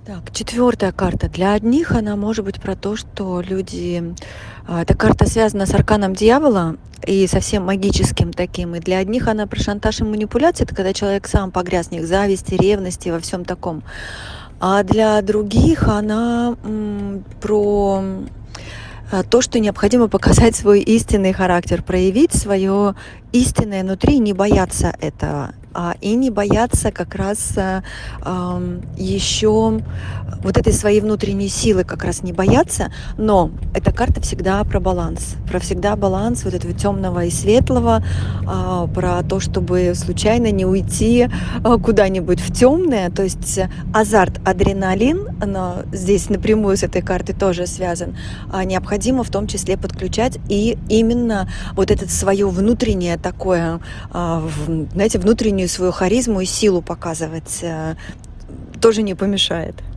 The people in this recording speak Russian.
Так, четвертая карта. Для одних она может быть про то, что люди... Эта карта связана с арканом дьявола и совсем магическим таким. И для одних она про шантаж и манипуляции. Это когда человек сам погряз в них, зависти, ревности, во всем таком. А для других она про то, что необходимо показать свой истинный характер, проявить свое истинное внутри, не бояться этого, и не бояться как раз еще вот этой своей внутренней силы, как раз не бояться, но эта карта всегда про баланс, про всегда баланс вот этого темного и светлого, про то, чтобы случайно не уйти куда-нибудь в темное, то есть азарт, адреналин, но здесь напрямую с этой картой тоже связан, необходимо в том числе подключать и именно вот это свое внутреннее такое, знаете, внутреннюю свою харизму и силу показывать тоже не помешает.